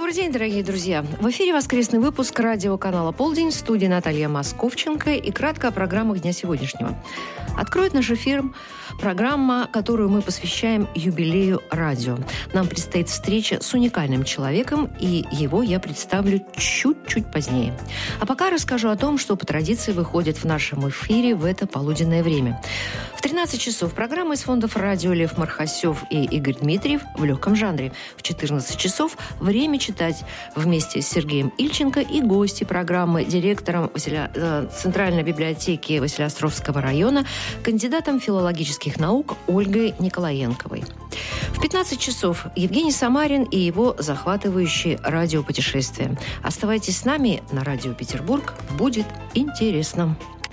Добрый день, дорогие друзья! В эфире воскресный выпуск радиоканала «Полдень», в студии Наталья Московченко, и кратко о программах дня сегодняшнего. Откроет наш эфир программа, которую мы посвящаем юбилею радио. Нам предстоит встреча с уникальным человеком, и его я представлю чуть-чуть позднее. А пока расскажу о том, что по традиции выходит в нашем эфире в это полуденное время. В 13 часов программа из фондов радио Лев Мархасев и Игорь Дмитриев в легком жанре. В 14 часов «Время читать» вместе с Сергеем Ильченко и гости программы, директором Центральной библиотеки Василеостровского района, кандидатом филологических наук Ольгой Николаенковой. В 15 часов Евгений Самарин и его захватывающее радиопутешествие. Оставайтесь с нами на Радио Петербург. Будет интересно.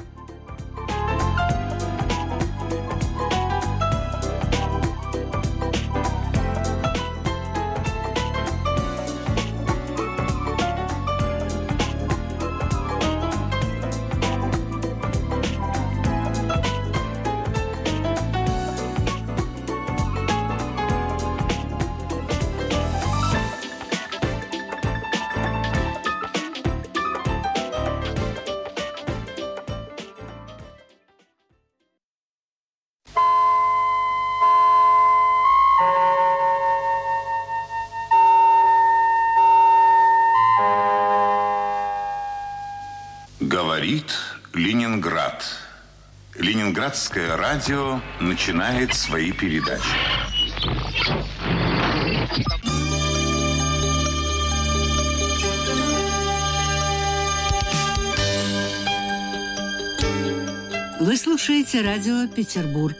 Говорит Ленинград. Ленинградское радио начинает свои передачи. Вы слушаете радио Петербург.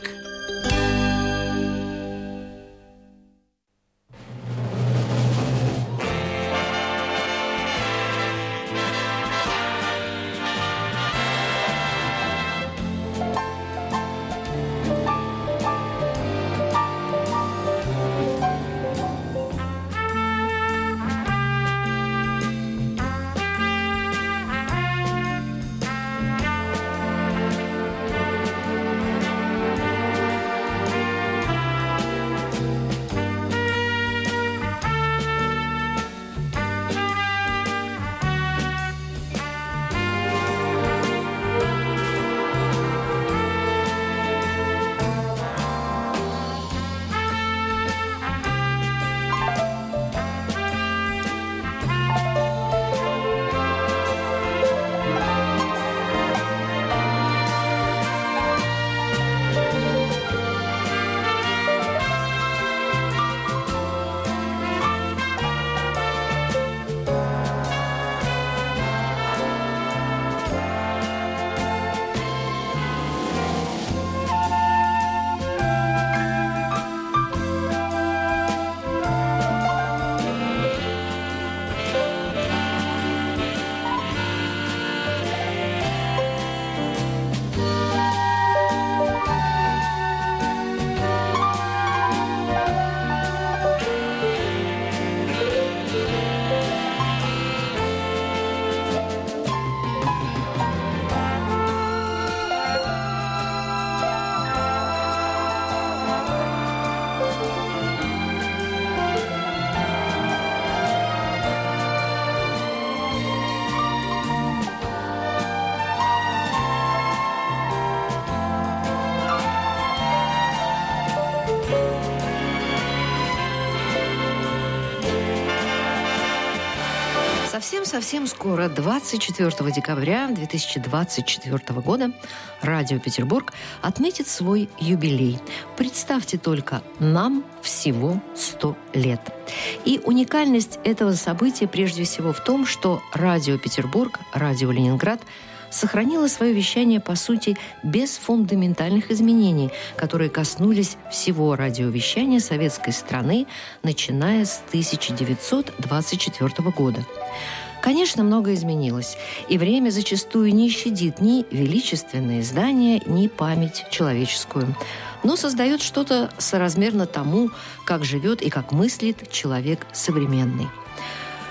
Совсем скоро, 24 декабря 2024 года, Радио Петербург отметит свой юбилей. Представьте только, нам всего 100 лет. И уникальность этого события прежде всего в том, что Радио Петербург, Радио Ленинград сохранило свое вещание, по сути, без фундаментальных изменений, которые коснулись всего радиовещания советской страны, начиная с 1924 года. Конечно, многое изменилось, и время зачастую не щадит ни величественные здания, ни память человеческую, но создает что-то соразмерно тому, как живет и как мыслит человек современный.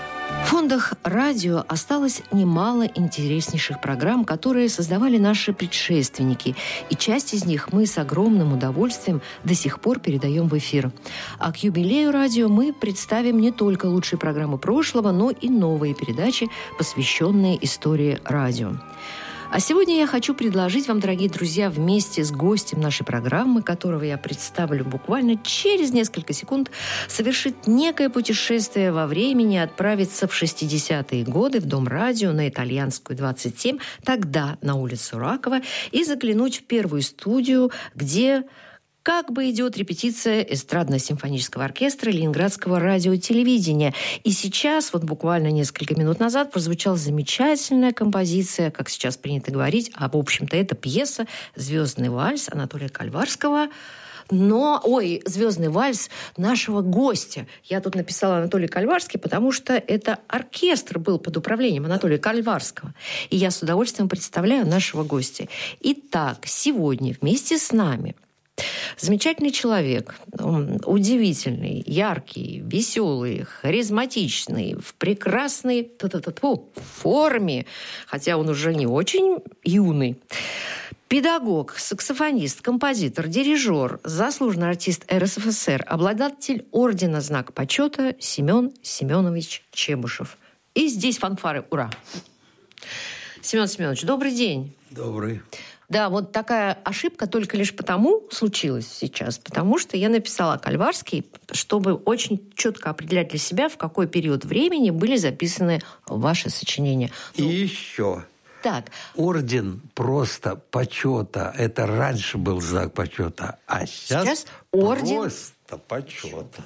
В фондах радио осталось немало интереснейших программ, которые создавали наши предшественники, и часть из них мы с огромным удовольствием до сих пор передаем в эфир. А к юбилею радио мы представим не только лучшие программы прошлого, но и новые передачи, посвященные истории радио. А сегодня я хочу предложить вам, дорогие друзья, вместе с гостем нашей программы, которого я представлю буквально через несколько секунд, совершить некое путешествие во времени, отправиться в 60-е годы в Дом радио на Итальянскую, 27, тогда на улицу Ракова, и заглянуть в первую студию, где как бы идет репетиция эстрадно-симфонического оркестра Ленинградского радио и телевидения. И сейчас, вот буквально несколько минут назад, прозвучала замечательная композиция, как сейчас принято говорить, а в общем-то это пьеса «Звездный вальс» Анатолия Кальварского. «Звездный вальс» нашего гостя. Я тут написала Анатолий Кальварский, потому что это оркестр был под управлением Анатолия Кальварского. И я с удовольствием представляю нашего гостя. Итак, сегодня вместе с нами замечательный человек, удивительный, яркий, веселый, харизматичный, в прекрасной форме, хотя он уже не очень юный. Педагог, саксофонист, композитор, дирижер, заслуженный артист РСФСР, обладатель ордена «Знак почета» Семен Семенович Чебушев. И здесь фанфары. Ура! Семен Семенович, добрый день. Добрый. Да, вот такая ошибка только лишь потому случилась сейчас, потому что я написала Кальварский, чтобы очень четко определять для себя, в какой период времени были записаны ваши сочинения. И еще. Так. Орден просто почета. Это раньше был знак почета, а сейчас орден просто почета.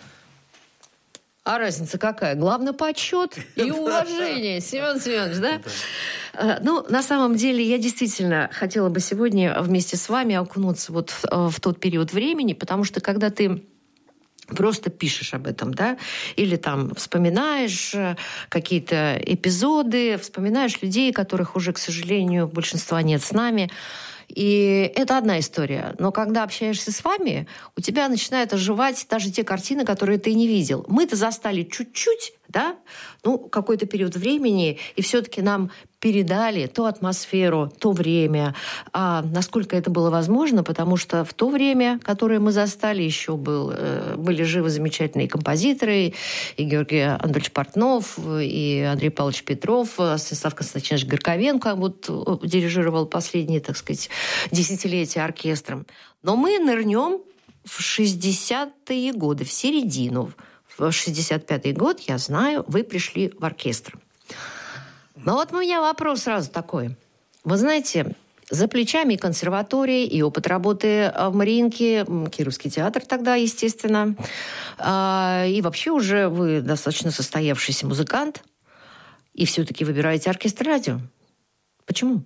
А разница какая? Главное, почет и уважение. Семен Семенович, да? Ну, на самом деле, я действительно хотела бы сегодня вместе с вами окунуться вот в тот период времени, потому что когда ты просто пишешь об этом, да, или там вспоминаешь какие-то эпизоды, вспоминаешь людей, которых уже, к сожалению, большинства нет с нами, и это одна история. Но когда общаешься с вами, у тебя начинают оживать даже те картины, которые ты не видел. Мы-то застали чуть-чуть, да, какой-то период времени, и все-таки нам передали ту атмосферу, то время, насколько это было возможно, потому что в то время, которое мы застали, еще были живы замечательные композиторы, и Георгий Анатольевич Портнов, и Андрей Павлович Петров, Станислав Константинович Горьковенко дирижировал последние, так сказать, десятилетия оркестром. Но мы нырнем в 60-е годы, в середину. В 65-й год, я знаю, вы пришли в оркестр. Но вот у меня вопрос сразу такой. Вы знаете, за плечами и консерватория, и опыт работы в Мариинке, Кировский театр тогда, естественно. И вообще уже вы достаточно состоявшийся музыкант. И все-таки выбираете оркестр радио. Почему?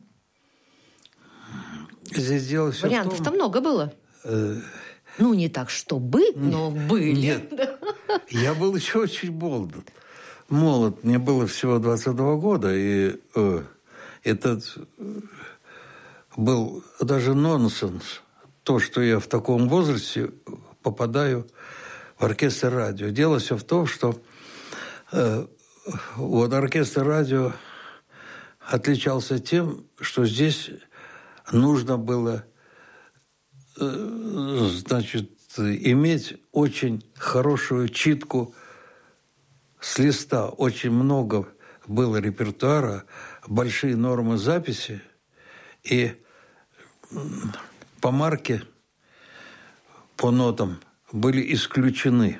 Здесь дело все Вариантов-то много было. Не так, чтобы, но были. Нет, я был еще очень молод. Мне было всего 22 года, и этот был даже нонсенс. То, что я в таком возрасте попадаю в оркестр радио. Дело все в том, что оркестр радио отличался тем, что здесь нужно было иметь очень хорошую читку с листа. Очень много было репертуара, большие нормы записи, и по марке, по нотам были исключены.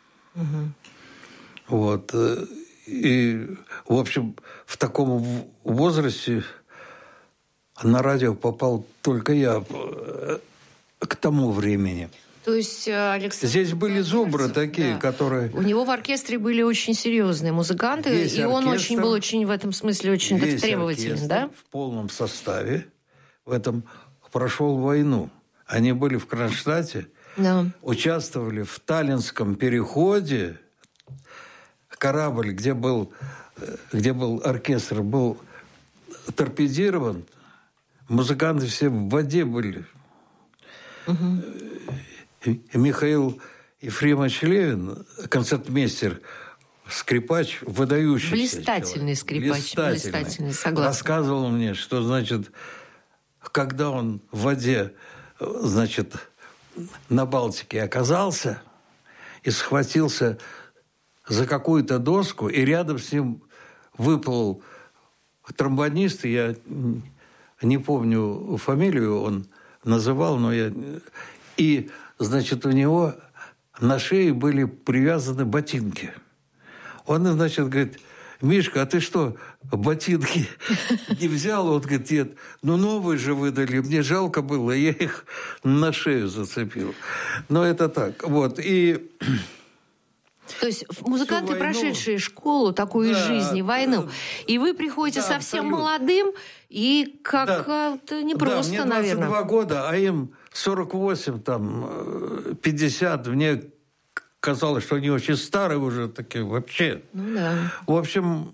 Угу. И, в общем, в таком возрасте на радио попал только я к тому времени. То есть Александр... Здесь были зубры такие, которые... У него в оркестре были очень серьезные музыканты, весь и он был очень в этом смысле очень требователен, да? В полном составе в этом прошел войну. Они были в Кронштадте, да. Участвовали в Таллинском переходе. Корабль, где был оркестр, был торпедирован. Музыканты все в воде были. Угу. Михаил Ефремович Левин, концертмейстер, скрипач, выдающийся блистательный человек. скрипач. Блистательный, согласна. Рассказывал мне, что, значит, когда он в воде, значит, на Балтике оказался и схватился за какую-то доску, и рядом с ним выплыл тромбонист, я не помню фамилию, он называл, но я... И, значит, у него на шее были привязаны ботинки. Он, значит, говорит: Мишка, а ты что, ботинки не взял? Он говорит: нет, ну новые же выдали, мне жалко было, я их на шею зацепил. Но это так, вот, и... То есть музыканты, прошедшие школу, такую жизнь, войну, и вы приходите совсем молодым, и как-то непросто, мне наверное. 22 года, а им 48, там, 50. Мне казалось, что они очень старые уже такие вообще. Ну да. В общем,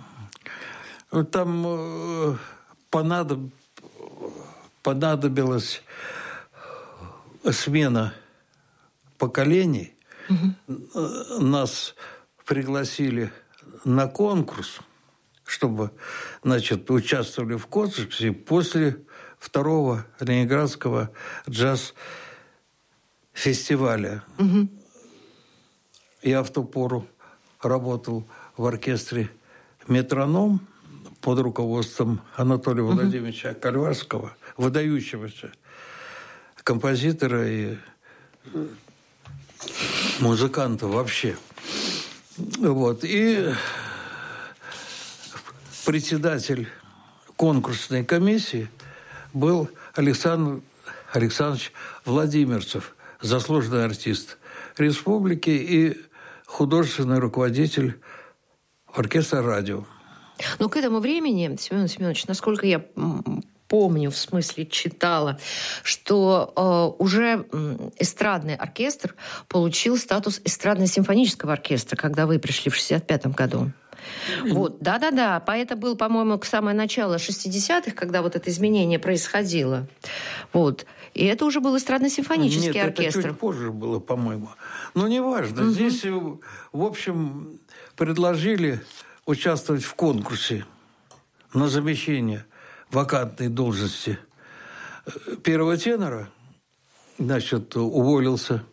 там понадобилась смена поколений. Нас пригласили на конкурс, чтобы, значит, участвовали в конкурсе после второго Ленинградского джаз-фестиваля. Я в ту пору работал в оркестре «Метроном» под руководством Анатолия Владимировича Кальварского, выдающегося композитора и музыканта вообще. Вот. И председатель конкурсной комиссии был Александр Александрович Владимирцев, заслуженный артист республики и художественный руководитель оркестра «Радио». Но к этому времени, Семен Семенович, насколько я помню, в смысле читала, что уже эстрадный оркестр получил статус эстрадно-симфонического оркестра, когда вы пришли в 1965 году. Вот, да-да-да. Это было, по-моему, самое начало 60-х, когда вот это изменение происходило. Вот. И это уже был эстрадно-симфонический оркестр. Это чуть позже было, по-моему. Но неважно. Здесь, в общем, предложили участвовать в конкурсе на замещение вакантной должности первого тенора. Значит, уволился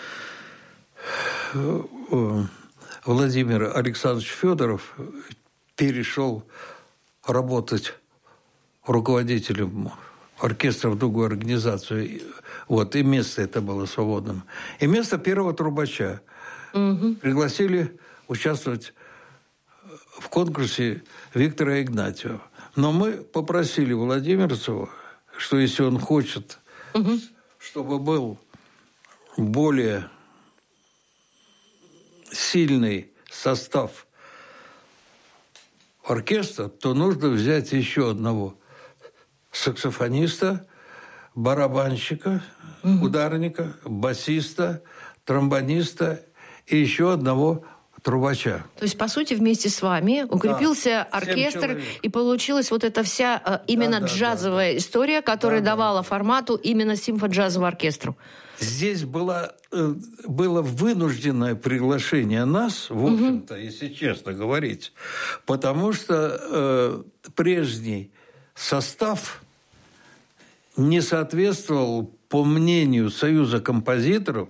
Владимир Александрович Федоров, перешел работать руководителем оркестра в другую организацию. Вот, и место это было свободным. И место первого трубача. Пригласили участвовать в конкурсе Виктора Игнатьева. Но мы попросили Владимирцева, что если он хочет, чтобы был более сильный состав оркестра, то нужно взять еще одного саксофониста, барабанщика, ударника, басиста, тромбониста и еще одного трубача. То есть, по сути, вместе с вами укрепился оркестр, и получилась вот эта вся именно джазовая история, которая давала формату именно симфо-джазовому оркестру. Здесь было вынужденное приглашение нас, в общем-то, если честно говорить, потому что прежний состав не соответствовал, по мнению Союза композиторов,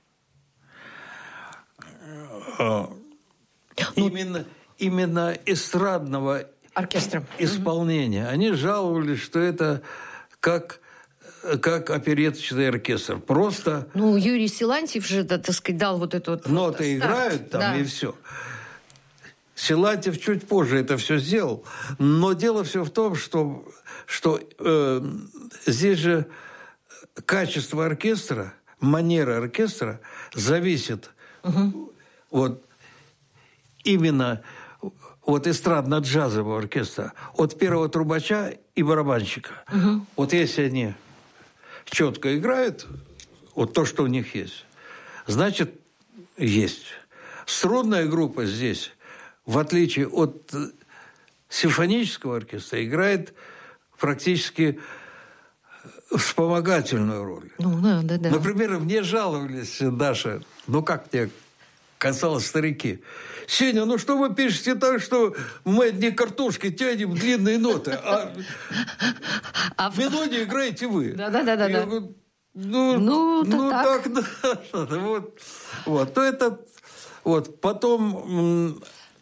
именно эстрадного оркестра исполнения. Они жаловались, что это как опереточный оркестр. Просто... Ну, Юрий Силантьев же, так сказать, дал вот эту вот ноты играют там, и все. Силантьев чуть позже это все сделал. Но дело все в том, что здесь же качество оркестра, манера оркестра зависит вот именно вот эстрадно-джазового оркестра от первого трубача и барабанщика. Вот если они четко играют, вот то, что у них есть, значит, есть. Струнная группа здесь, в отличие от симфонического оркестра, играет практически вспомогательную роль. Ну, да. Например, мне жаловались, Даша, касалось старики. Сеня, ну что вы пишете так, что мы одни картошки тянем длинные ноты, а мелодию играете вы? Да. Я говорю, ну так, да. Вот. То это... Вот. Потом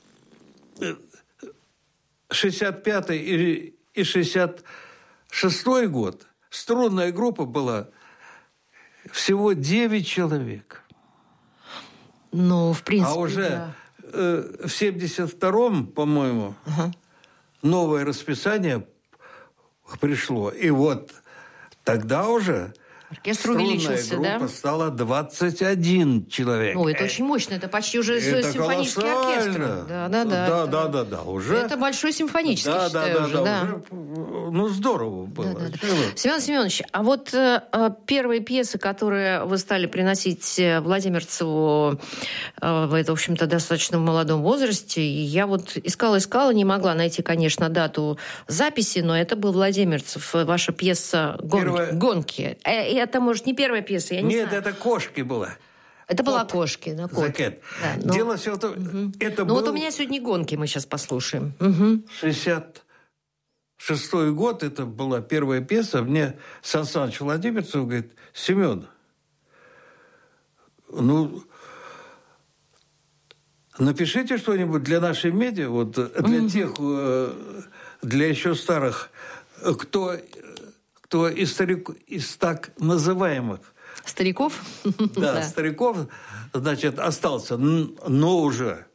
65-й и 66-й год струнная группа была всего 9 человек. Ну, в принципе, а уже в 72-м, по-моему, новое расписание пришло. И вот тогда уже оркестр увеличился, группа стала 21 человек. Ну, это очень мощно. Это почти уже симфонический оркестр. Да. Уже... Это большой симфонический, считаю, уже. Да. Ну, здорово было. Да. Семен Семенович, а вот первые пьесы, которые вы стали приносить Владимирцеву в это, в общем-то, достаточно молодом возрасте, я вот искала, не могла найти, конечно, дату записи, но это был Владимирцев, ваша пьеса «Гонки». Это, может, не первая пьеса, я не знаю. Нет, это «Кошки» была. Это была «Кошки», да, «Кот». Да, дело все в том, это Ну, вот у меня сегодня «Гонки» мы сейчас послушаем. 66-й год, это была первая пьеса. Мне Сан Саныч Владимирцев говорит: Семен, ну, напишите что-нибудь для нашей медиа, вот для тех, для еще старых, кто из так называемых стариков? Да, стариков, значит, остался, но уже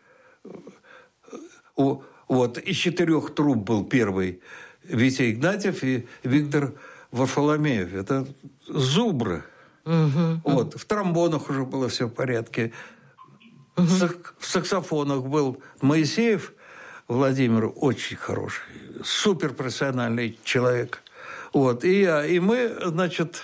вот из 4 труб был первый Витя Игнатьев и Виктор Варфоломеев. Это зубры. Вот. В тромбонах уже было все в порядке. В саксофонах был Моисеев Владимир, очень хороший, суперпрофессиональный человек. Вот. И мы, значит,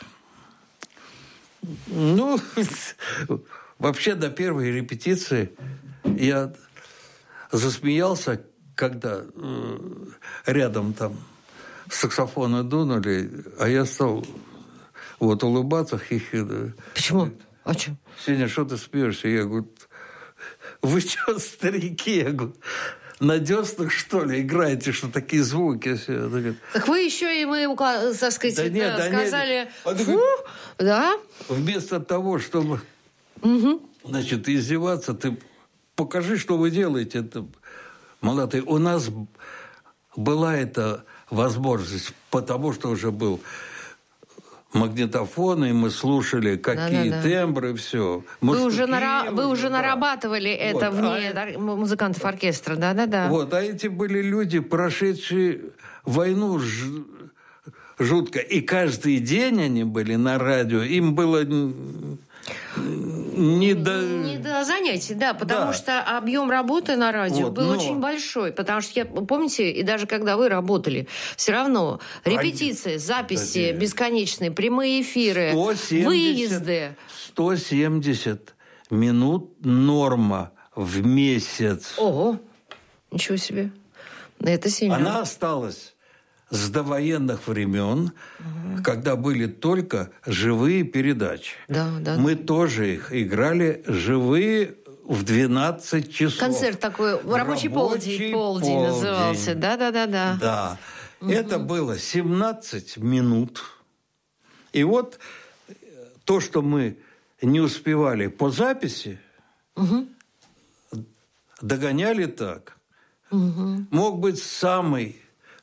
ну, вообще до первой репетиции я засмеялся, когда рядом там саксофоны дунули, а я стал вот улыбаться, хихикать. Почему? А что? Сеня, что ты смеешься? Я говорю, вы что, старики? Я говорю, на деснах, что ли, играете, что такие звуки? Так вы еще и мы, так сказать, сказали, фу, да? Вместо того, чтобы, значит, издеваться, ты покажи, что вы делаете. Это, молодые. У нас была эта возможность, потому что уже был магнитофон, и мы слушали, какие тембры, все. Вы уже нарабатывали это вне музыкантов оркестра, да. Вот, а эти были люди, прошедшие войну жутко. И каждый день они были на радио. Им было не до занятий, да, потому что объем работы на радио был очень большой. Потому что, помните, и даже когда вы работали, все равно репетиции, записи бесконечные, прямые эфиры, выезды. 170 минут норма в месяц. Ого, ничего себе. Это сильно. Она осталась с довоенных времен, когда были только живые передачи. Да. Мы тоже их играли живые в 12 часов. Концерт такой, рабочий полдень назывался. Да. Да. Это было 17 минут. И вот то, что мы не успевали по записи, догоняли так. Мог быть самый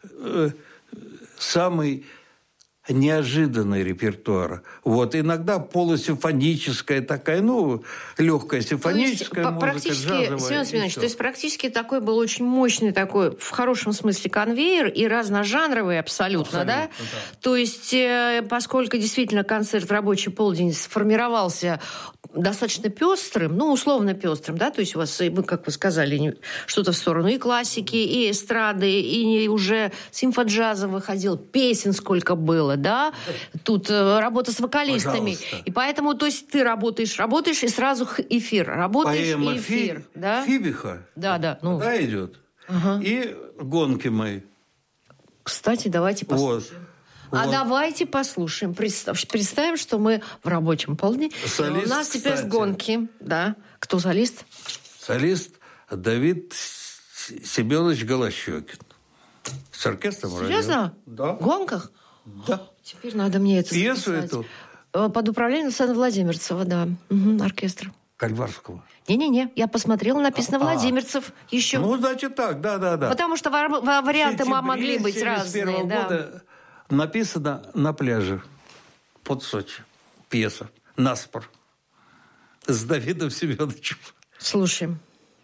неожиданный репертуар. Вот. Иногда полусимфоническая такая, легкая симфоническая музыка, джазовая. Семен Семенович, то есть практически такой был очень мощный такой, в хорошем смысле, конвейер и разножанровый абсолютно, да? То есть, поскольку действительно концерт в рабочий полдень сформировался достаточно пестрым, условно пестрым, да, то есть у вас, как вы сказали, что-то в сторону и классики, и эстрады, и уже симфоджаза выходил, песен сколько было, да, тут работа с вокалистами. Пожалуйста. И поэтому, то есть ты работаешь, и сразу эфир, работаешь, поэма и эфир. Да? Фибиха. Да. Да, идет. И «Гонки мои». Кстати, давайте послушаем. Вот. А давайте послушаем. Представим, что мы в рабочем полдне. Солист, у нас теперь кстати. с гонки. Да. Кто солист? Солист Давид Семенович Голощекин. С оркестром. Серьезно? Да. В гонках? Да. Теперь надо мне это Пьесу записать. эту Под управлением Александра Владимирцева, да. Оркестр. Кальварского. Не-не-не, я посмотрела, написано Владимирцев еще. Ну, значит так, да. Потому что варианты могли быть 71 разные. Да. года написано на пляже под Сочи. Пьеса «Наспор» с Давидом Семеновичем. Слушаем.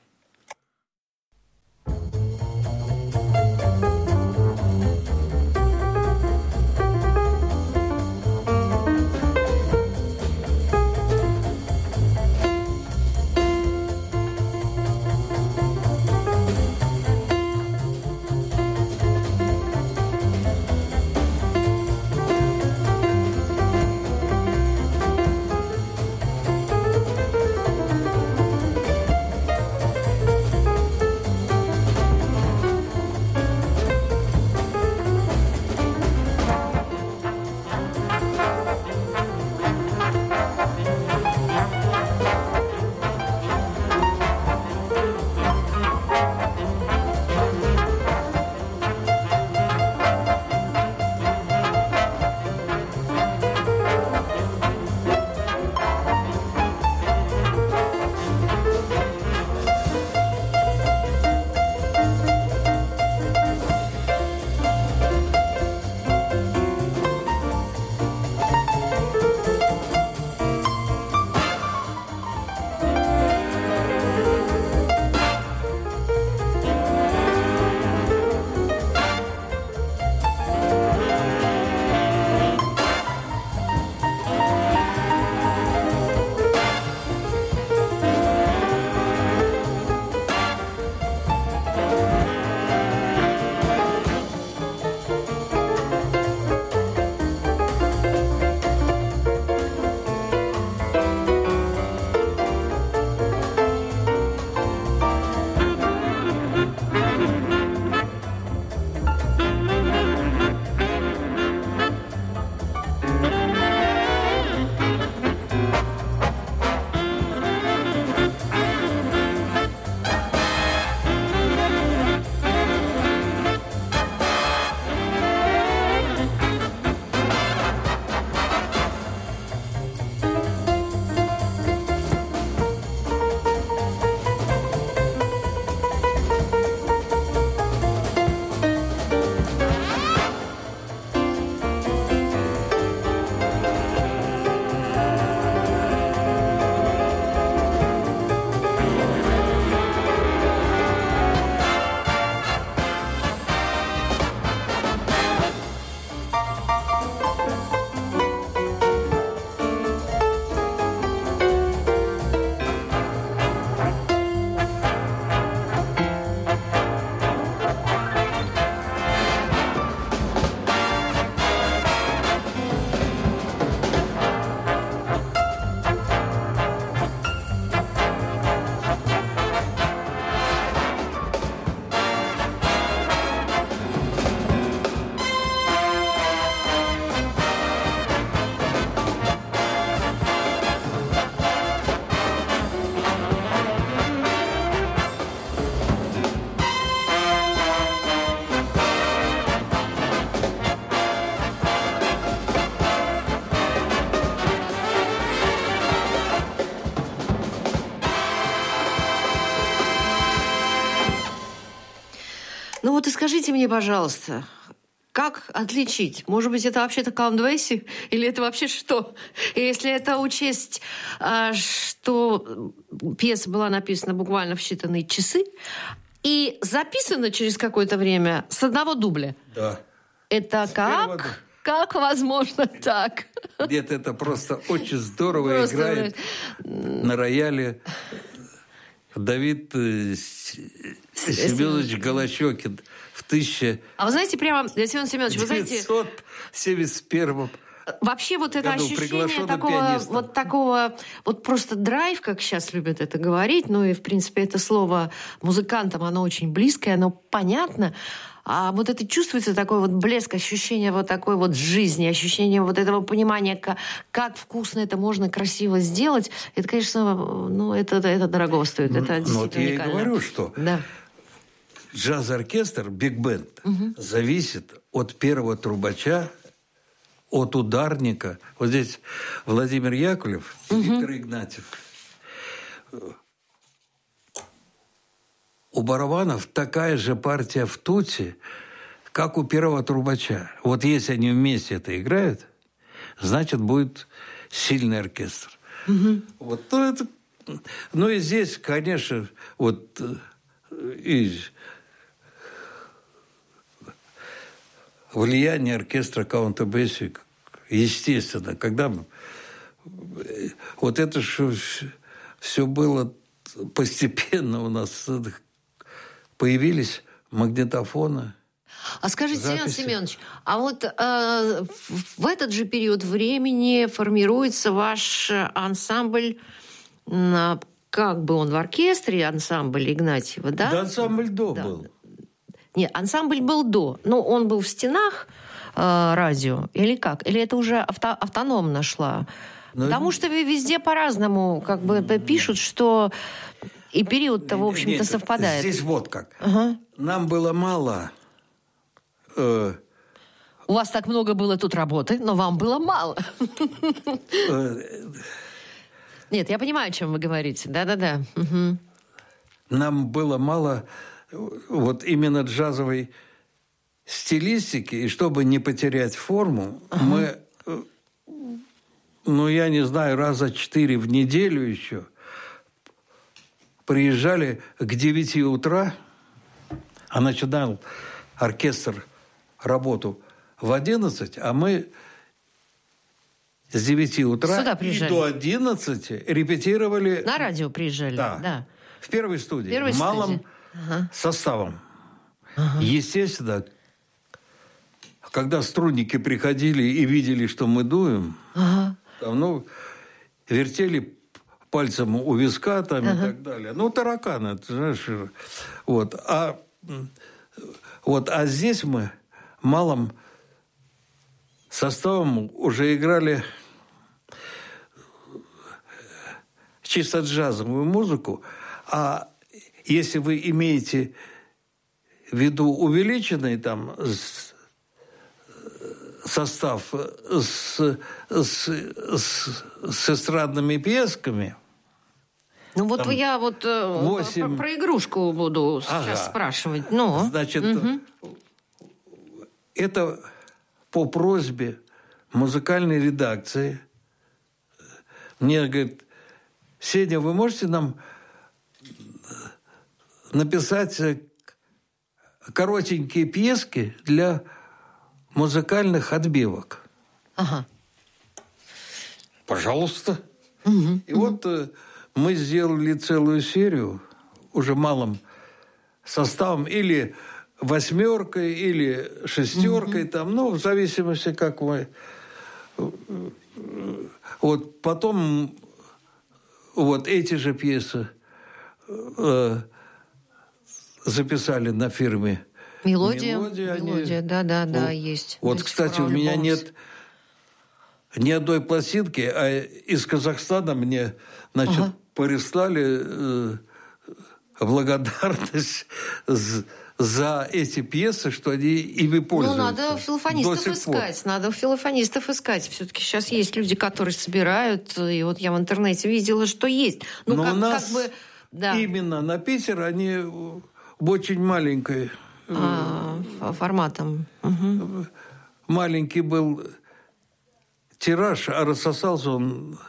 Ну вот и скажите мне, пожалуйста, как отличить? Может быть, это вообще-то Count Basie? Или это вообще что? И если это учесть, что пьеса была написана буквально в считанные часы и записана через какое-то время с одного дубля. Да. Это как? Как возможно так? Нет, это просто очень здорово играет на рояле Давид Семенович Голощекин в А вы знаете, прямо, Семен Семенович, вы знаете... 1971 Вообще вот это ощущение такого просто драйв, как сейчас любят это говорить, ну и, в принципе, это слово музыкантам, оно очень близкое, оно понятно. А вот это чувствуется такой вот блеск, ощущение вот такой вот жизни, ощущение вот этого понимания, как вкусно это можно красиво сделать. Это, конечно, ну, это дорого стоит. Это действительно вот я уникально. И говорю, что джаз-оркестр, биг-бенд, зависит от первого трубача, от ударника. Вот здесь Владимир Яковлев и Виктор Игнатьев. У барабанов такая же партия в туте, как у первого трубача. Вот если они вместе это играют, значит, будет сильный оркестр. Вот, ну и здесь, конечно, вот и влияние оркестра Каунта Бэсси, естественно, когда вот это все было постепенно у нас. Появились магнитофоны. А скажите, Семен Семенович, а вот в этот же период времени формируется ваш ансамбль, как бы он в оркестре, ансамбль Игнатьева, да? Да, ансамбль был. Нет, ансамбль был до. Но он был в стенах радио или как? Или это уже автономно шла? Потому что везде по-разному как бы пишут, что... И период-то, в общем-то, совпадает. Здесь вот как. Нам было мало... У вас так много было тут работы, но вам было мало. Нет, я понимаю, о чем вы говорите. Да-да-да. Нам было мало вот именно джазовой стилистики, и чтобы не потерять форму, мы, ну, я не знаю, раза 4 в неделю еще приезжали к 9 утра, а начинал оркестр работу в 11, а мы с 9 утра и до 11 репетировали. На радио приезжали? Да. В первой студии. Малым составом. Естественно, когда струнники приходили и видели, что мы дуем, там, вертели пальцем у виска там, и так далее. Ну, тараканы, ты знаешь. Вот. А здесь мы малым составом уже играли чисто джазовую музыку. А если вы имеете в виду увеличенный там состав с эстрадными пьесками. Ну вот я вот 8... про игрушку буду сейчас спрашивать. Значит, это по просьбе музыкальной редакции. Мне говорит: Сеня, вы можете нам написать коротенькие пьески для музыкальных отбивок? Пожалуйста. И вот мы сделали целую серию уже малым составом, или 8, или 6, там, в зависимости, как мы. Вот потом вот эти же пьесы записали на фирме Мелодия, да, есть. Вот, кстати, у меня нет ни одной пластинки, а из Казахстана мне, прислали благодарность за эти пьесы, что они ими пользуются. Надо филофонистов искать. Все-таки сейчас есть люди, которые собирают, и вот я в интернете видела, что есть. Но у нас именно на Питер они очень маленькой форматом. Маленький был тираж, а рассосался он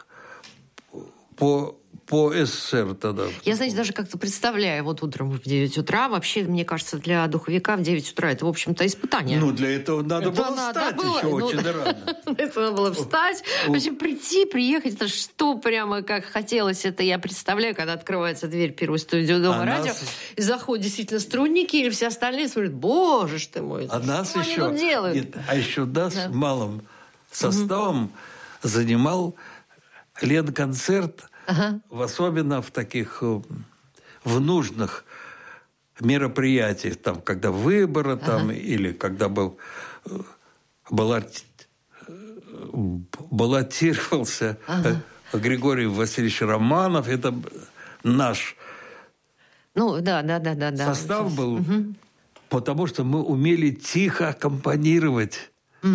по СССР тогда. Я, знаете, даже как-то представляю, вот утром в 9 утра, вообще, мне кажется, для духовика в 9 утра это, в общем-то, испытание. Для этого надо было встать еще очень рано. Это надо было встать, вообще приехать, это что прямо как хотелось, это я представляю, когда открывается дверь первой студии Дома радио, и заходят действительно струнники, или все остальные смотрят: боже ж ты мой, что они тут делают? А еще с малым составом занимал Ленконцерт, особенно в таких в нужных мероприятиях, там, когда выборы, там, или когда баллотировался Григорий Васильевич Романов. Это наш состав был, потому что мы умели тихо аккомпанировать,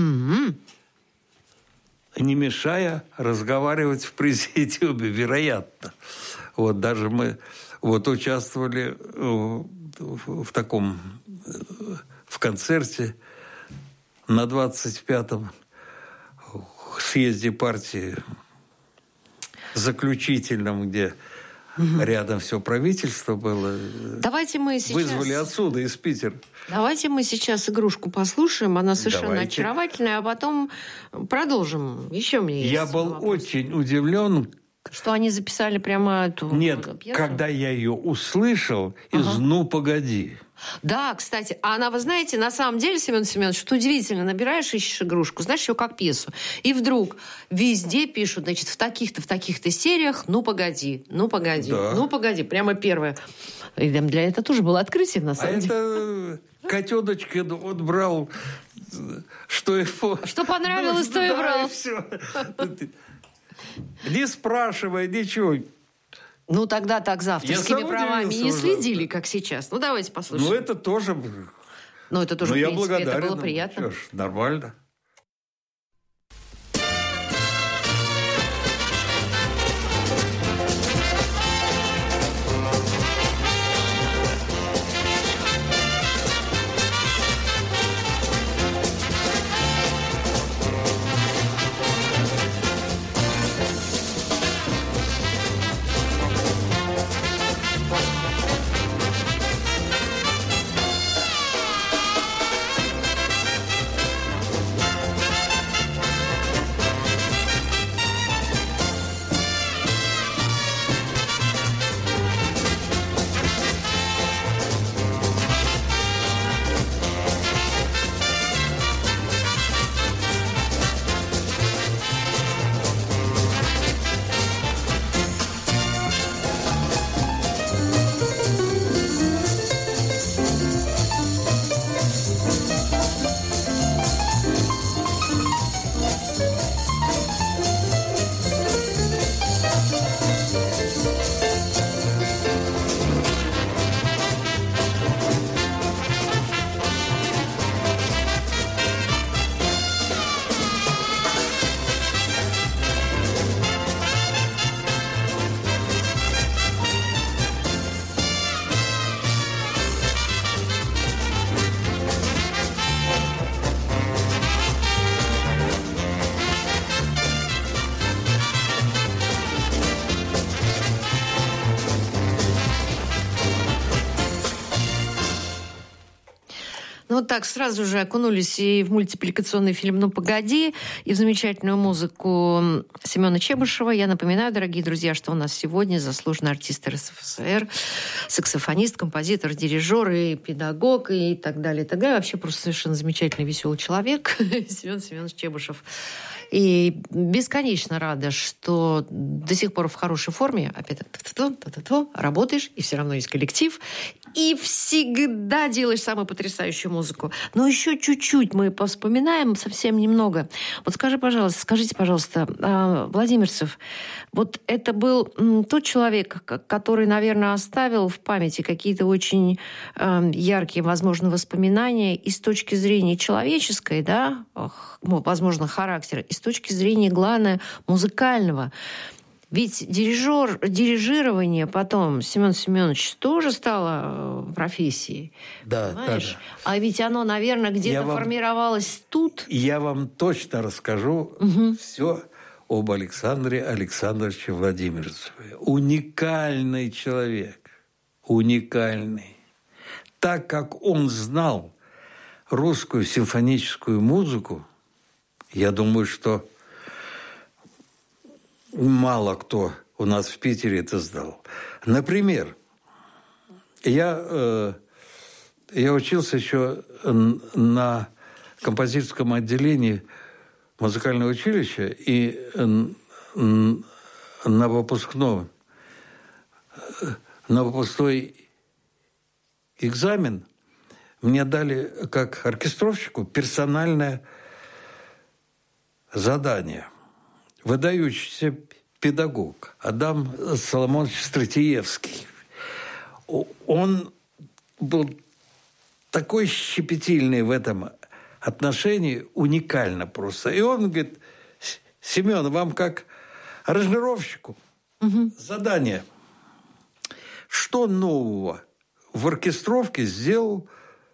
не мешая разговаривать в президиуме, вероятно. Вот даже мы участвовали в таком в концерте на 25-м съезде партии заключительном, где рядом все правительство было. Давайте мы сейчас... Вызвали отсюда, из Питера. Давайте мы сейчас игрушку послушаем. Она совершенно очаровательная, а потом продолжим. Еще мне есть Я был очень удивлен. Что они записали прямо эту пьесу? Когда я ее услышал из «Ну, погоди». Да, кстати, она, вы знаете, на самом деле, Семен Семенович, что удивительно, набираешь, ищешь игрушку, знаешь ее как пьесу, и вдруг везде пишут, значит, в таких-то сериях «Ну, погоди», «Ну, погоди», да. «Ну, погоди», прямо первое. И для этого тоже было открытие, на самом деле. Это котеночка брал, что его... Что понравилось, то и брал. Все. Не спрашивай, ничего. Ну, тогда так за авторскими правами не следили, как сейчас. Ну, давайте послушаем. Ну, это тоже... Ну, это тоже, в принципе, я благодарен. Это было приятно. Что ж, нормально. Ну, вот так сразу же окунулись и в мультипликационный фильм «Ну, погоди», и в замечательную музыку Семена Чебышева. Я напоминаю, дорогие друзья, что у нас сегодня заслуженный артист РСФСР, саксофонист, композитор, дирижер и педагог, и так далее, и так далее. Вообще просто совершенно замечательный, веселый человек Семен Семенович Чебышев. И бесконечно рада, что до сих пор в хорошей форме, опять работаешь, и все равно есть коллектив, и всегда делаешь самую потрясающую музыку. Но еще чуть-чуть мы повспоминаем, совсем немного. Вот скажите, пожалуйста, Владимирцев, вот это был тот человек, который, наверное, оставил в памяти какие-то очень яркие, возможно, воспоминания и с точки зрения человеческой, да, возможно, характера, и с точки зрения, главное, музыкального. Ведь дирижирование потом, Семен Семенович, тоже стало профессией. Да, понимаешь? Да. А ведь оно, наверное, где-то формировалось тут. Я вам точно расскажу все об Александре Александровиче Владимирцеве. Уникальный человек. Уникальный. Так как он знал русскую симфоническую музыку, я думаю, что мало кто у нас в Питере это знал. Например, я учился еще на композиторском отделении музыкальное училище, и на выпускной экзамен мне дали, как оркестровщику, персональное задание. Выдающийся педагог Адам Соломонович Стратиевский. Он был такой щепетильный в этом отношении, уникально просто. И он говорит: Семен, вам как аранжировщику задание. Что нового в оркестровке сделал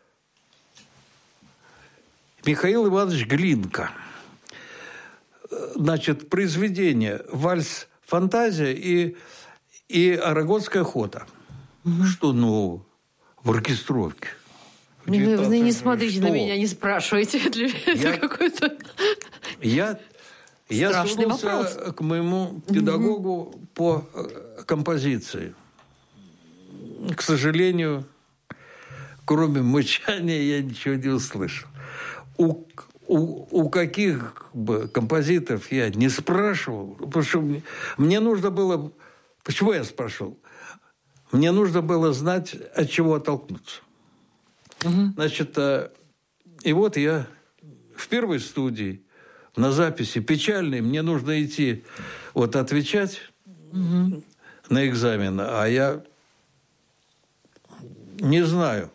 Михаил Иванович Глинка? Значит, произведение «Вальс-фантазия» и «Арагонская охота». Что нового в оркестровке? Вы не смотрите на меня, не спрашивайте. Это какой-то Я страшный вопрос. вернулся к моему педагогу по композиции. К сожалению, кроме мычания, я ничего не услышал. У каких бы композиторов я не спрашивал, потому что мне нужно было... Почему я спрашивал? Мне нужно было знать, от чего оттолкнуться. Значит, и вот я в первой студии на записи печальной, мне нужно идти вот отвечать на экзамен, а я не знаю.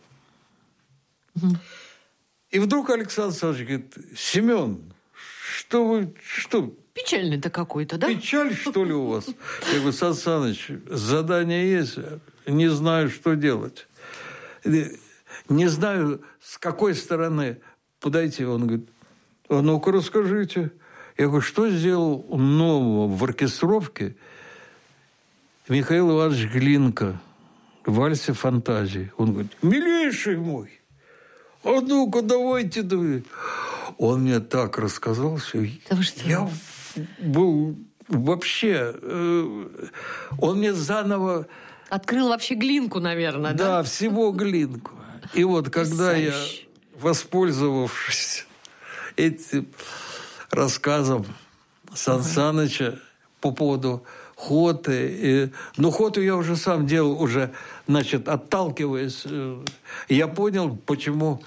И вдруг Александр Александрович говорит: Семен, что? Печальный-то какой-то, да? Печаль, что ли, у вас? Я говорю: Сан Саныч, задание есть, не знаю, что делать. Не знаю, с какой стороны подойти. Он говорит: а ну-ка расскажите. Я говорю: что сделал нового в оркестровке Михаил Иванович Глинка в «Вальсе фантазии»? Он говорит: милейший мой, а ну-ка давайте. Он мне так рассказал все. Да вы что? Я был вообще... Он мне заново... Открыл вообще Глинку, наверное, да? Да, всего Глинку. И вот когда я, воспользовавшись этим рассказом Сан Саныча по поводу хоты, но хоту я уже сам делал, уже, значит, отталкиваясь, я понял, почему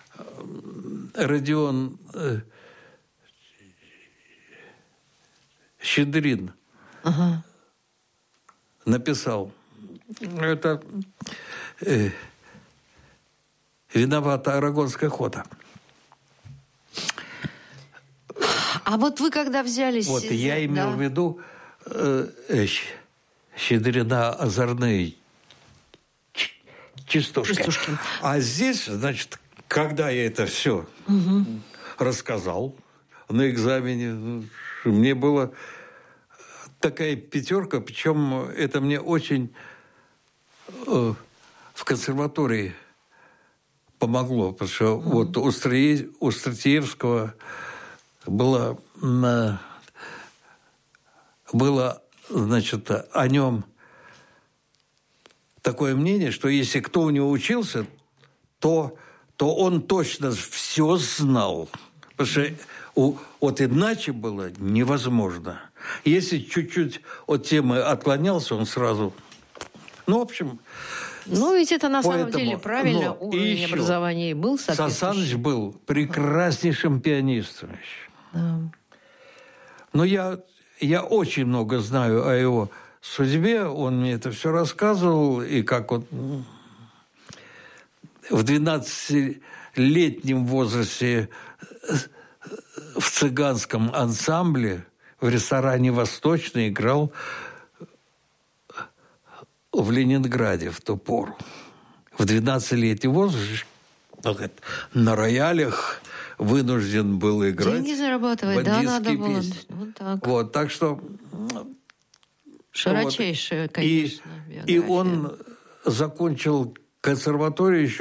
Родион Щедрин написал: это виновата Арагонская охота. А вот вы когда взялись... Вот, я имел в виду Щедрина озорные частушки. А здесь, значит, когда я это все рассказал на экзамене, мне была такая 5, причем это мне очень в консерватории помогло, потому что вот у Стратиевского было, значит, о нем такое мнение, что если кто у него учился, то он точно все знал. Потому что вот иначе было невозможно. Если чуть-чуть от темы отклонялся, он сразу... Ну, в общем... Ну, ведь это на самом деле правильно. Уровень образования был соответствующий. Сан Саныч был прекраснейшим пианистом. Да. Но я очень много знаю о его судьбе. Он мне это все рассказывал. И как вот в 12-летнем возрасте в цыганском ансамбле в ресторане «Восточный» играл в Ленинграде в ту пору. В 12-летнем возрасте на роялях вынужден был играть. Деньги зарабатывать, да, надо было. Вот так. Вот, так что... Широчайшая, вот. Конечно, биография. И он закончил консерваторию еще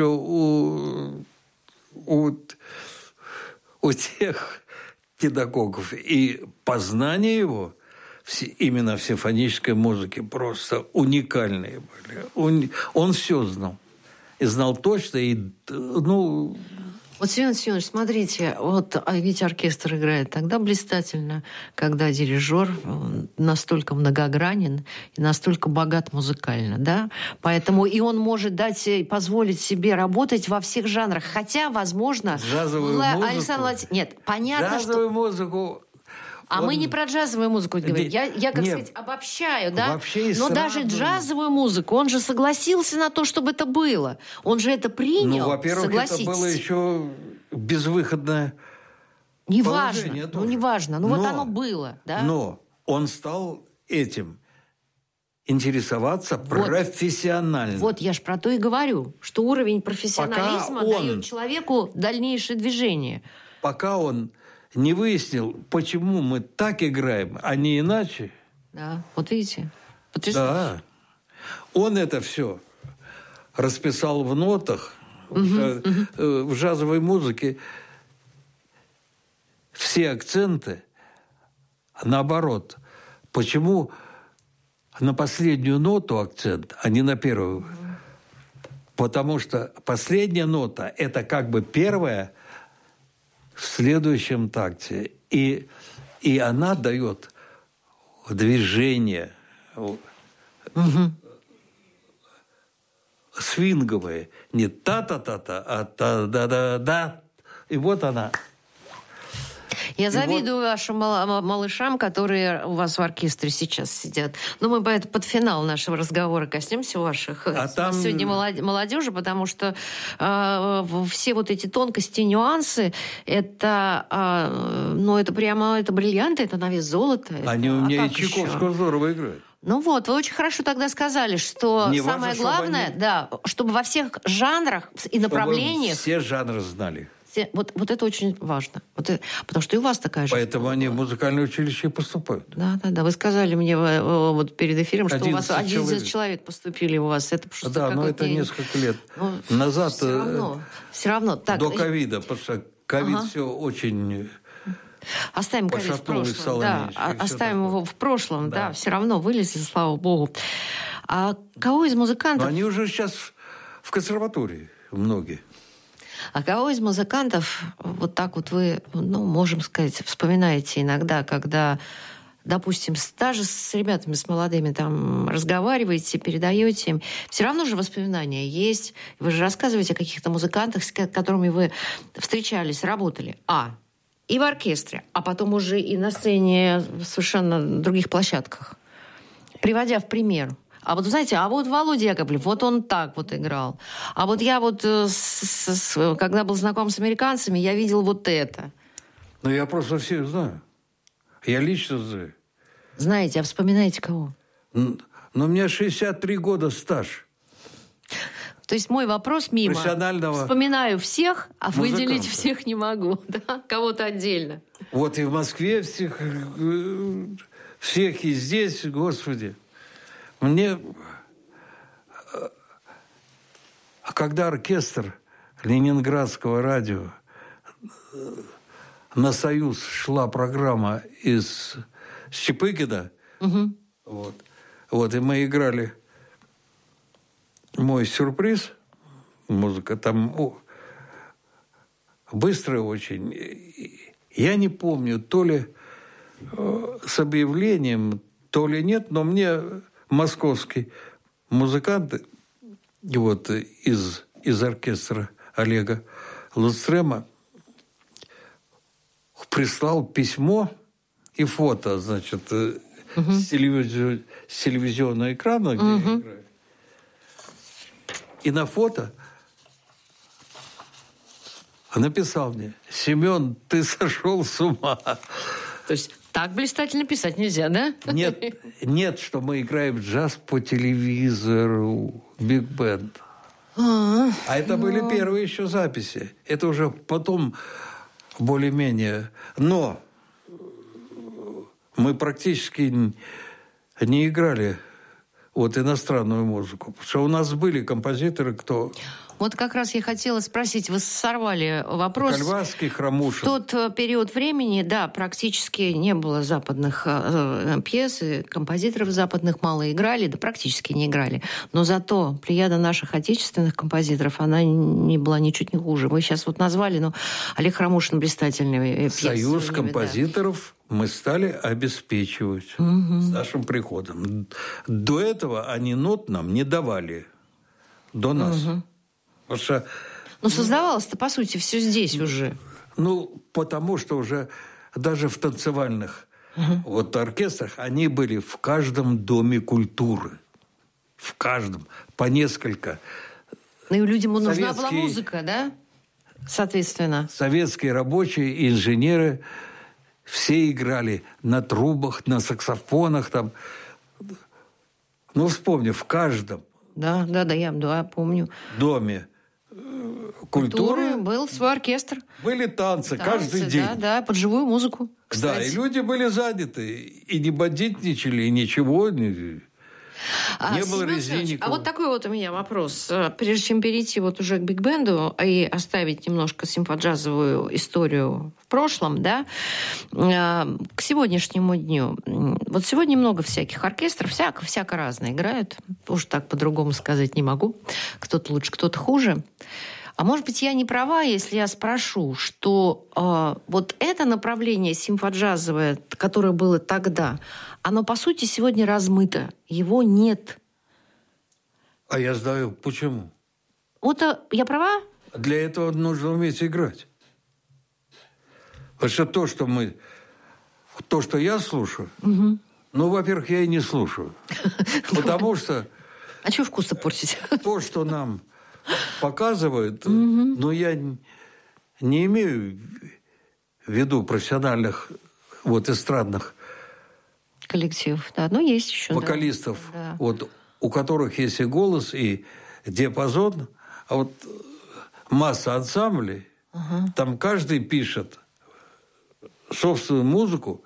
у тех педагогов. И познание его именно в симфонической музыке просто уникальные были. Он все знал. И знал точно. И, Вот, Семен Семенович, смотрите, вот ведь оркестр играет тогда блистательно, когда дирижер настолько многогранен и настолько богат музыкально, да? Поэтому и он может позволить себе работать во всех жанрах. Хотя, возможно... Джазовую музыку? Александр Нет, понятно, Джазовую музыку... мы не про джазовую музыку говорим. Я как сказать, обобщаю, да? Вообще но даже джазовую музыку, он же согласился на то, чтобы это было. Он же это принял, во-первых, это было еще безвыходное положение. Неважно. Вот оно было, да? Но он стал этим интересоваться профессионально. Вот я ж про то и говорю, что уровень профессионализма дает человеку дальнейшее движение. Пока он не выяснил, почему мы так играем, а не иначе. Да, вот видите. Да. Он это все расписал в нотах. В джазовой музыке все акценты наоборот. Почему на последнюю ноту акцент, а не на первую? Потому что последняя нота – это как бы первая в следующем такте. И она дает движение свинговое. Не та-та-та-та, а та-да-да-да. И вот она. Я завидую вашим малышам, которые у вас в оркестре сейчас сидят. Но мы под финал нашего разговора коснемся ваших сегодня молодежи, потому что все вот эти тонкости, нюансы, это прямо бриллианты, это на вес золота. Они у меня и Чайковского здорово играют. Ну вот, вы очень хорошо тогда сказали, что самое главное, чтобы во всех жанрах и направлениях... Все жанры знали. Вот это очень важно. Потому что и у вас такая же. Поэтому они в музыкальное училище поступают. Да. Вы сказали мне вот перед эфиром, что у вас 11 человек поступили у вас. Это просто но это несколько лет назад. Все равно. Так, до ковида, потому что ковид все очень... Оставим ковид в прошлом. Оставим его в прошлом. Да, все равно вылезли, слава богу. А кого из музыкантов... Но они уже сейчас в консерватории многие. А кого из музыкантов вот так вот вы, можем сказать, вспоминаете иногда, когда, допустим, даже с ребятами, с молодыми там разговариваете, передаете им, все равно же воспоминания есть. Вы же рассказываете о каких-то музыкантах, с которыми вы встречались, работали. И в оркестре, а потом уже и на сцене совершенно других площадках. Приводя в пример. А вот, знаете, Володя Яковлев, вот он так вот играл. А вот я когда был знаком с американцами, я видел вот это. Я просто всех знаю. Я лично знаю. Знаете, а вспоминаете кого? Но у меня 63 года стаж. То есть мой вопрос мимо. Вспоминаю всех, а выделить всех не могу. Да? Кого-то отдельно. Вот и в Москве всех и здесь, Господи. Мне, когда оркестр Ленинградского радио на «Союз» шла программа из Чапыгина, и мы играли «Мой сюрприз», музыка там быстрая очень. Я не помню, то ли с объявлением, то ли нет, но мне... Московский музыкант из оркестра Олега Лустрема прислал письмо и фото, с телевизионного экрана, где я играю. И на фото написал мне: «Семен, ты сошел с ума». То есть так блистательно писать нельзя, да? Нет, что мы играем джаз по телевизору, биг-бенд. А это были первые еще записи. Это уже потом более-менее. Но мы практически не играли вот иностранную музыку. Потому что у нас были композиторы, кто... Вот как раз я хотела спросить, вы сорвали вопрос. Кальварский, Хромушин. В тот период времени, да, практически не было западных пьес, и композиторов западных мало играли, да практически не играли. Но зато плеяда наших отечественных композиторов, она не была ничуть не хуже. Вы сейчас вот назвали, но Олег Хромушин блистательный пьесы. Союз композиторов мы стали обеспечивать с нашим приходом. До этого они нот нам не давали. До нас. Потому что, но создавалось-то, по сути, все здесь уже. Ну, потому что уже даже в танцевальных вот оркестрах они были в каждом доме культуры. В каждом. По несколько. Ну, и людям нужна была музыка, да? Соответственно. Советские рабочие, инженеры все играли на трубах, на саксофонах. Там. Ну, вспомни, в каждом Да, я помню. доме культуры был свой оркестр. Были танцы каждый день. Да, под живую музыку, кстати. Да, и люди были заняты. И не бандитничали, и ничего. Не было резинников. А вот такой вот у меня вопрос. Прежде чем перейти вот уже к биг-бенду и оставить немножко симфоджазовую историю в прошлом, да, к сегодняшнему дню. Вот сегодня много всяких оркестров, всяко разное играют. Уж так по-другому сказать не могу. Кто-то лучше, кто-то хуже. А может быть, я не права, если я спрошу, что вот это направление симфоджазовое, которое было тогда, оно, по сути, сегодня размыто. Его нет. А я знаю, почему. Вот я права? Для этого нужно уметь играть. Потому что то, что я слушаю, ну, во-первых, я и не слушаю. Потому что... А чего вкуса портить? То, что нам показывают, но я не имею в виду профессиональных вот эстрадных коллективов, да, но есть еще вокалистов, да. вот у которых есть и голос, и диапазон, а вот масса ансамблей, там каждый пишет собственную музыку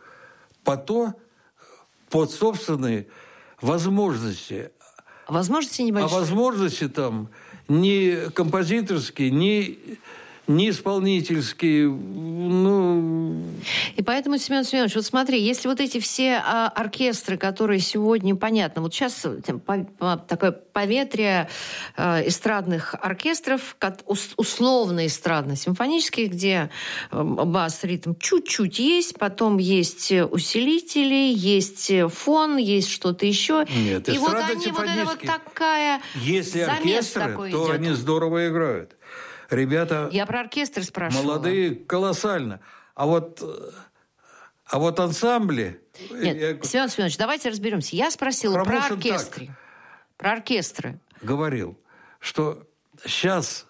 под собственные возможности. Возможности небольшие. А возможности там не композиторские, не исполнительские, ну... И поэтому, Семен Семенович, вот смотри, если вот эти все оркестры, которые сегодня, понятно, вот сейчас такое поветрие эстрадных оркестров, условно эстрадно-симфонических, где бас, ритм чуть-чуть есть, потом есть усилители, есть фон, есть что-то еще. Нет, и вот они, вот это вот такая... Если оркестры, то идет. Они здорово играют. Ребята... Я про оркестр спрашивала. Молодые колоссально. А вот ансамбли... Нет, Семен Семенович, давайте разберемся. Я спросила про оркестры. Про оркестры. Говорил, что сейчас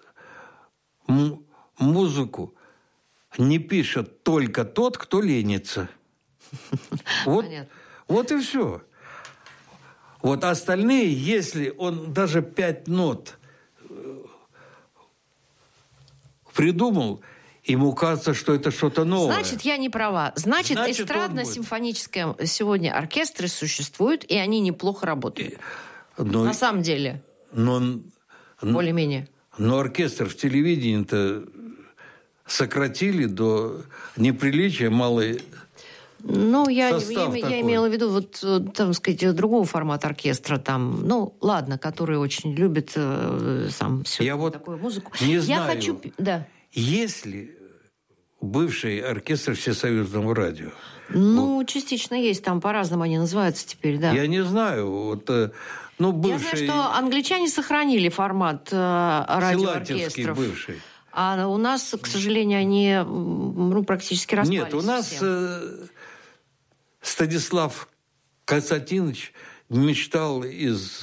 музыку не пишет только тот, кто ленится. Вот и все. Вот остальные, если он даже 5 нот придумал, ему кажется, что это что-то новое. Значит, я не права. Значит эстрадно-симфонические сегодня оркестры существуют, и они неплохо работают. На самом деле. Более-менее. Но оркестр в телевидении-то сократили до неприличия малой... Ну, я имела в виду, вот, там, сказать, другого формата оркестра, там, ну, ладно, которые очень любят такую музыку. Не знаю, есть ли бывший оркестр Всесоюзного радио? Ну, частично есть, там по-разному они называются теперь, да. Я не знаю, бывший... Я знаю, что англичане сохранили формат радиооркестров. Бывший. А у нас, к сожалению, они практически распались. Нет, у нас Станислав Константинович мечтал из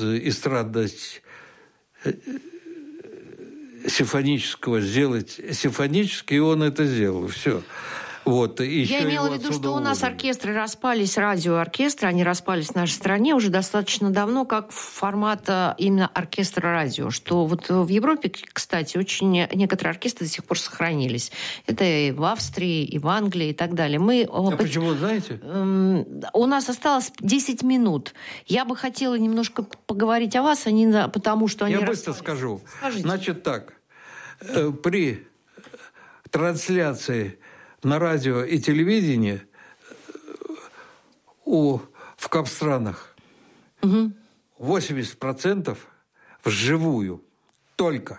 эстрадно-симфонического сделать симфонический, и он это сделал. Все. Вот, Я имела в виду, что у нас оркестры распались, радиооркестры, они распались в нашей стране уже достаточно давно, как формат именно оркестра-радио, что вот в Европе, кстати, очень некоторые оркестры до сих пор сохранились. Это и в Австрии, и в Англии, и так далее. Почему, знаете? У нас осталось 10 минут. Я бы хотела немножко поговорить о вас, потому что они Я распались. быстро скажу. Скажите. Значит так, при трансляции на радио и телевидении в капстранах 80% вживую только.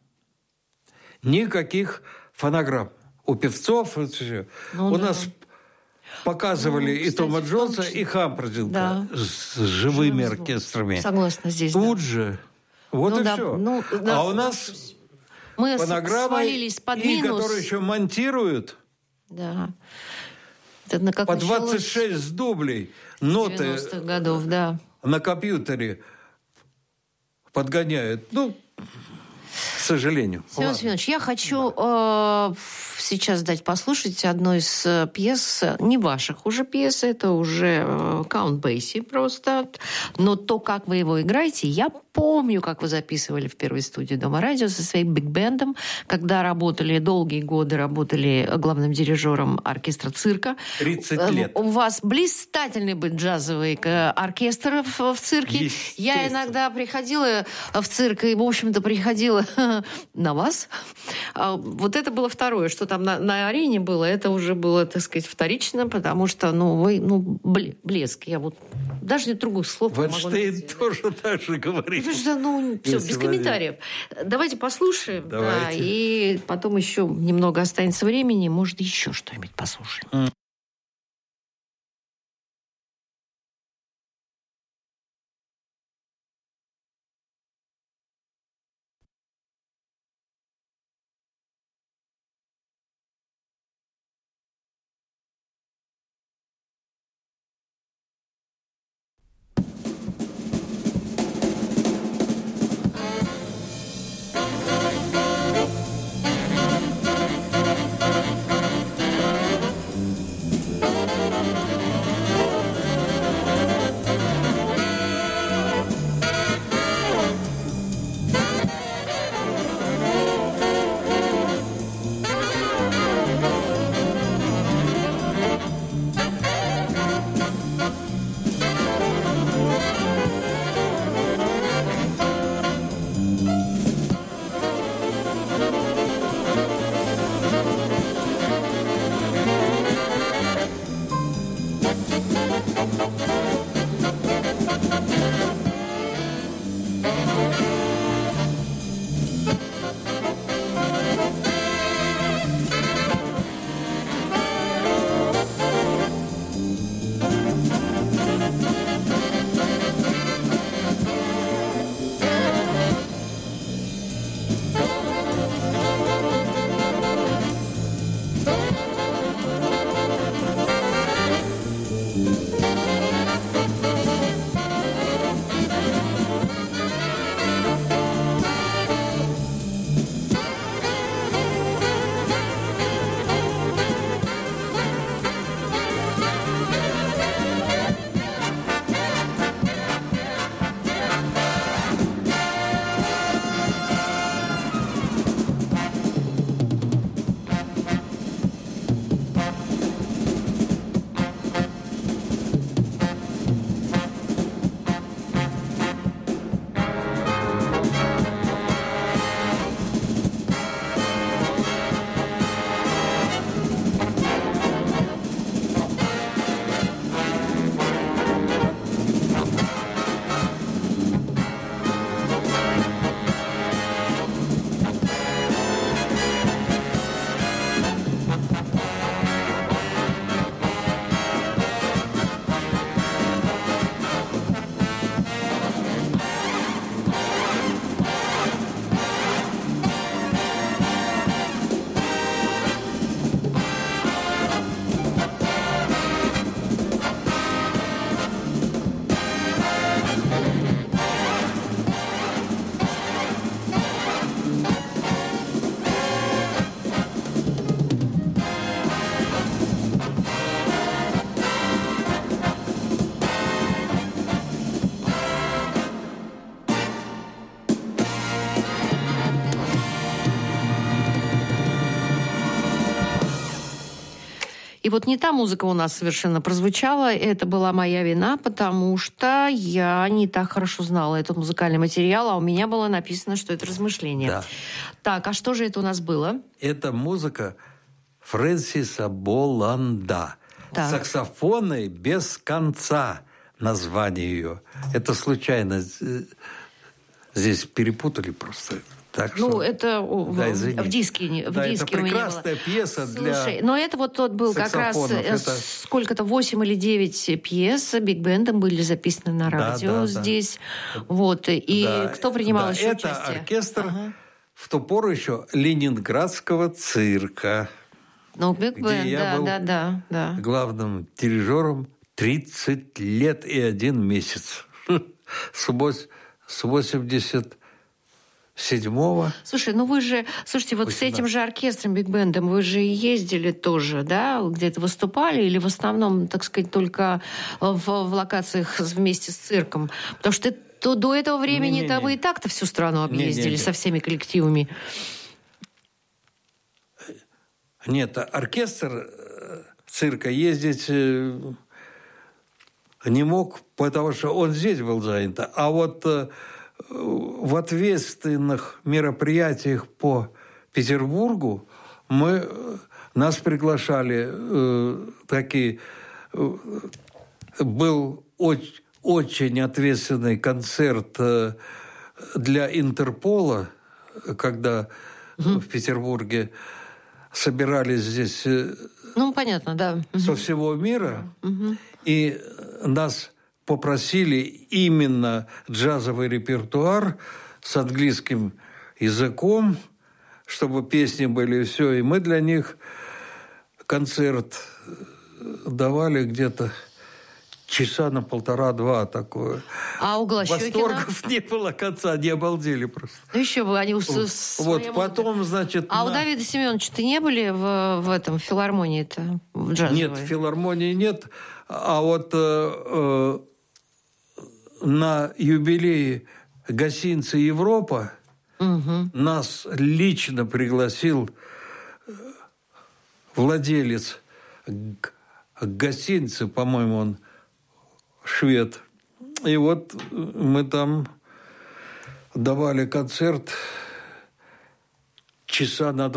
Никаких фонограмм. У певцов у нас показывали и Тома Джонса, и Хампердинга с живыми оркестрами. Согласна здесь. Тут же. Вот и все. А у нас мы фонограммы, свалились под минус. которые еще монтируют. Да. По 26 дублей. Ноты 90-х годов, да. На компьютере подгоняют. К сожалению. Семен Семенович, я хочу сейчас дать послушать одну из пьес, не ваших уже пьес, это уже Каунт Бейси просто. Но то, как вы его играете, я помню, как вы записывали в первой студии Дома радио со своим биг-бендом, когда долгие годы работали главным дирижером оркестра цирка. 30 лет. У вас блистательный был джазовый оркестр в цирке. Я иногда приходила в цирк и, в общем-то, приходила на вас. Вот это было второе, что там на арене было, это уже было, так сказать, вторично, потому что, вы, блеск. Я вот даже нет других слов. Вайнштейн тоже так же говорит. Потому что, все, без комментариев. Давайте послушаем. Давайте. Да, и потом еще немного останется времени, может, еще что-нибудь послушаем. И вот не та музыка у нас совершенно прозвучала. Это была моя вина, потому что я не так хорошо знала этот музыкальный материал, а у меня было написано, что это размышление. Да. Так, а что же это у нас было? Это музыка Фрэнсиса Боланда. Так. «Саксофоны без конца» название ее. Это случайно здесь перепутали просто. Так Ну, что... это Да, в диске, да, диске это у меня прекрасная было. пьеса для Слушай, но это вот тот был как раз сколько-то 8 или 9 пьес биг-бендом были записаны на радио здесь. Да. Вот. И кто принимал еще это участие? Оркестр в ту пору еще Ленинградского цирка. Ну, биг-бенд, я был главным дирижером 30 лет и 1 месяц. С 87-го. Слушай, ну вы же, слушайте, вот 18. С этим же оркестром, биг-бендом вы же ездили тоже, да? Где-то выступали или в основном, так сказать, только в локациях вместе с цирком? Потому что до этого времени-то вы и так-то всю страну объездили со всеми коллективами. Нет, оркестр цирка ездить не мог, потому что он здесь был занят. А вот в ответственных мероприятиях по Петербургу нас приглашали такие... Был очень ответственный концерт для Интерпола, когда в Петербурге собирались здесь понятно, да. со всего мира, и нас попросили именно джазовый репертуар с английским языком, чтобы песни были и все. И мы для них концерт давали где-то часа на 1,5-2 такое. А у Глощёкина? Восторгов не было конца, не обалдели просто. Ну еще бы, они вот потом, значит... А у Давида Семеновича-то не были в этом филармонии-то, в джазовой? Нет, в филармонии нет. А вот на юбилее гостиницы «Европа» нас лично пригласил владелец гостиницы, по-моему, он швед. И вот мы там давали концерт часа на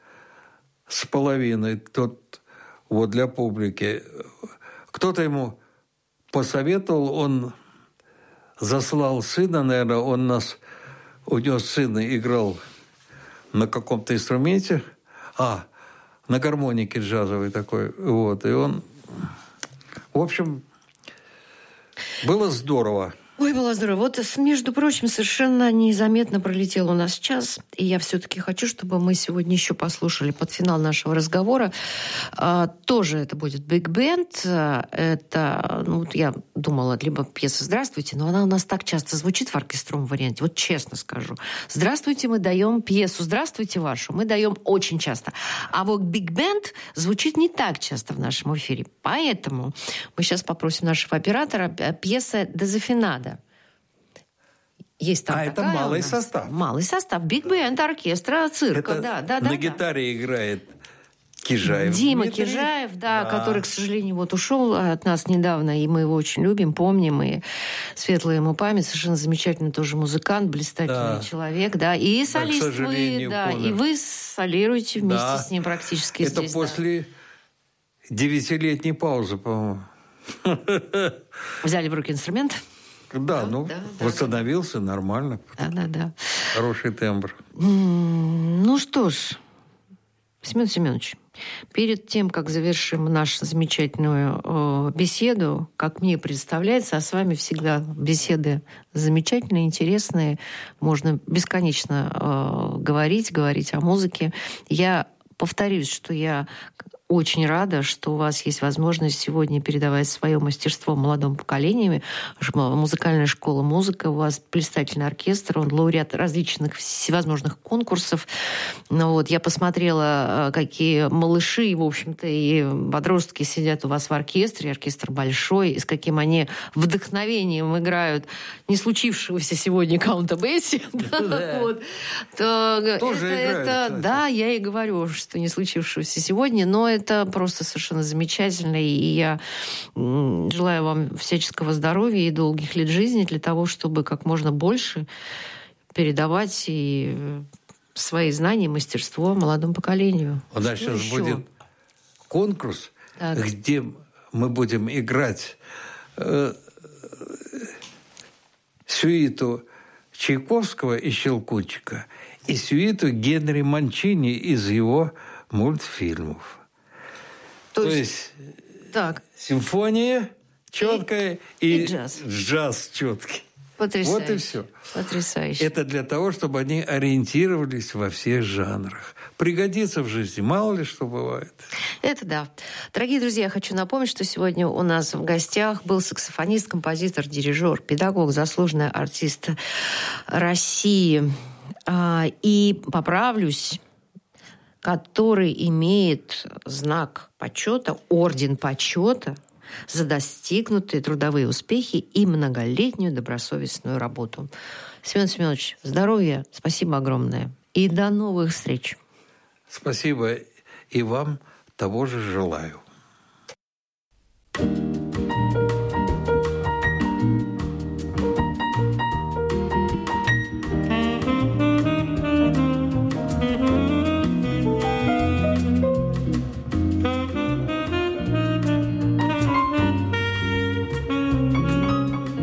2,5. Тот вот для публики. Кто-то ему посоветовал, он заслал сына, наверное, у него сын играл на каком-то инструменте, на гармонике джазовой такой, вот, и он, в общем, было здорово. Ой, было здорово. Вот, между прочим, совершенно незаметно пролетел у нас час, и я все-таки хочу, чтобы мы сегодня еще послушали под финал нашего разговора. Тоже это будет биг-бенд. Это, я думала, либо пьеса «Здравствуйте», но она у нас так часто звучит в оркестровом варианте. Вот честно скажу. «Здравствуйте» мы даем пьесу «Здравствуйте» вашу мы даем очень часто. А вот биг-бенд звучит не так часто в нашем эфире. Поэтому мы сейчас попросим нашего оператора пьеса «Дезафинада». Есть там это малый состав. Малый состав. Биг-бенд оркестра цирка. Это на гитаре играет Кижаев. Дима Кижаев, который, к сожалению, ушел от нас недавно, и мы его очень любим, помним, и светлая ему память. Совершенно замечательный тоже музыкант, блистательный человек, и солист вы, и вы солируете вместе с ним практически здесь. Это после 9-летней паузы, по-моему. Взяли в руки инструмент? Восстановился нормально. Да. Хороший тембр. Ну что ж, Семен Семенович, перед тем, как завершим нашу замечательную беседу, как мне представляется, а с вами всегда беседы замечательные, интересные, можно бесконечно говорить о музыке. Я повторюсь, что я очень рада, что у вас есть возможность сегодня передавать свое мастерство молодому поколению. Музыкальная школа «Музыка», у вас блистательный оркестр, он лауреат различных всевозможных конкурсов. Я посмотрела, какие малыши, в общем-то, и подростки сидят у вас в оркестре, оркестр большой, и с каким они вдохновением играют не случившегося сегодня Каунта Бесси. Тоже играют. Да, я и говорю, что не случившегося сегодня, но это это просто совершенно замечательно. И я желаю вам всяческого здоровья и долгих лет жизни для того, чтобы как можно больше передавать и свои знания, мастерство молодому поколению. У нас сейчас будет конкурс, где мы будем играть сюиту Чайковского и Щелкунчика и сюиту Генри Манчини из его мультфильмов. То есть симфония четкая и джаз четкий. Потрясающе. Вот и все. Потрясающе. Это для того, чтобы они ориентировались во всех жанрах. Пригодится в жизни, мало ли что бывает. Это да. Дорогие друзья, я хочу напомнить, что сегодня у нас в гостях был саксофонист, композитор, дирижер, педагог, заслуженный артист России. И поправлюсь, который имеет знак почета, орден почета за достигнутые трудовые успехи и многолетнюю добросовестную работу. Семен Семенович, здоровья, спасибо огромное. И до новых встреч. Спасибо. И вам того же желаю.